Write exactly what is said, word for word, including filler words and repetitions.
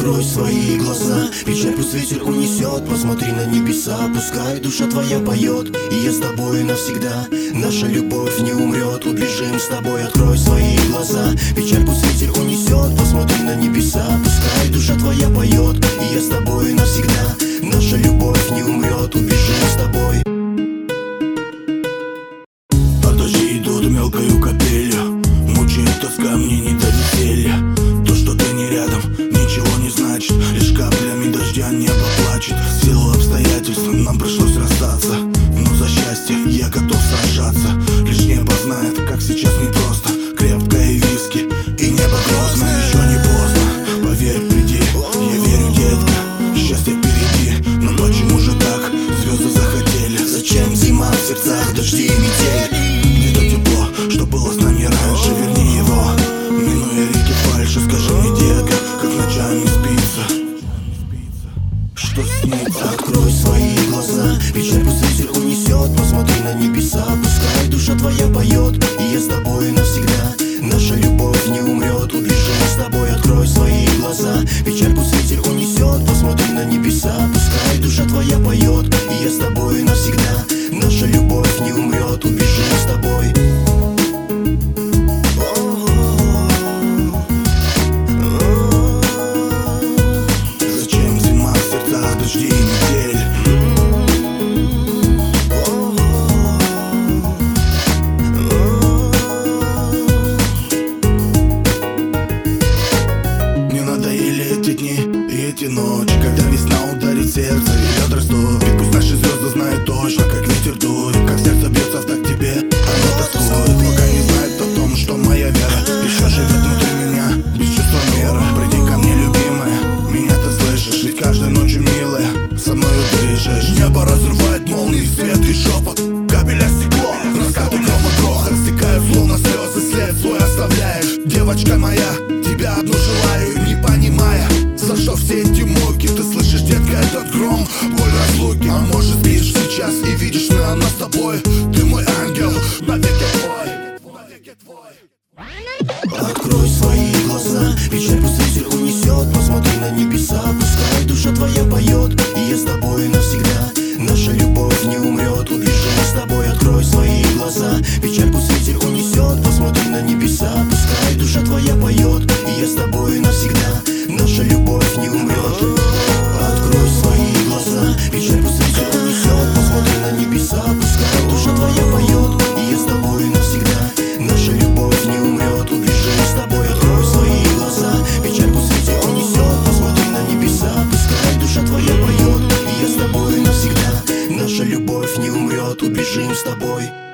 Открой свои глаза, печаль пусть ветер унесет. Посмотри на небеса, пускай душа твоя поет. И я с тобой навсегда, наша любовь не умрет. Убежим с тобой, открой свои глаза, печаль пусть ветер унесет. Посмотри на небеса, пускай душа твоя поет. И я с тобой навсегда, наша любовь не умрет. Убежим с тобой. А дожди идут мелкою капелью, мучает тоска, мне не до веселья. То, что ты не рядом, ничего не значит, лишь каплями дождя небо плачет. В силу обстоятельств нам пришлось расстаться, но за счастье я готов сражаться. Лишь небо знает, как сейчас непросто, крепкое виски и небо грозно. Еще не поздно, поверь, приди, я верю, детка, счастье впереди. Но почему же так, звезды захотели? Зачем зима в сердцах, дожди и метель? Где-то тепло, что было с нами раньше, верни его, минуя реки фальши. Скажи мне, детка, как ночами спится, что снится? Открой свои глаза, печаль пусть ветер унесет. Посмотри на небеса, пускай душа твоя поет. И я с тобой навсегда, наша любовь не умрет. Убежим с тобой, открой свои глаза, печаль пусть ветер унесет. Посмотри на небеса, пускай душа твоя поет. И я с тобой навсегда, наша любовь не умрет. Убежим с тобой. Зачем зима в сердцах, дожди и метель? Мне надоели эти дни и эти ночи, когда весна ударит в сердце и лед растопит. Пусть наши звезды знают точно, как ветер дует, как сердце бьется в такт тебе, оно тоскует. Пока не знает о том, что моя вера еще живет внутри меня, без чувства меры. Приди ко мне, любимая, меня ты слышишь, ведь каждой ночью, милая, со мною дышишь. Небо разрывает молнии, свет и шепот, капеля стекло, раскаты грома грохот, стекают словно слезы, след свой оставляешь. Девочка моя, тебя одну желаю, не понимая, за что все эти муки. Ты слышишь, детка, этот гром, боль разлуки. А может, спишь сейчас и видишь на нас с тобой. Ты мой ангел, навеки твой, навеки твой. Открой свои глаза, печаль пусть ветер унесет. Посмотри на небеса, пускай душа твоя поет. И я с тобой навсегда, наша любовь не умрет. Убежим с тобой, открой свои глаза, печаль пусть ветер унесет. Посмотри на небеса, пускай душа твоя поет. И я с тобой навсегда, наша любовь не умрет. Открой свои глаза, печаль пусть ветер унесет. Посмотри на небеса, пускай душа твоя поет. И я с тобой навсегда, наша любовь не умрет. Убежим с тобой, открой свои глаза, печаль пусть ветер унесет. Посмотри на небеса, пускай душа твоя поет. И я с тобой навсегда, наша любовь не умрет. Убежим с тобой.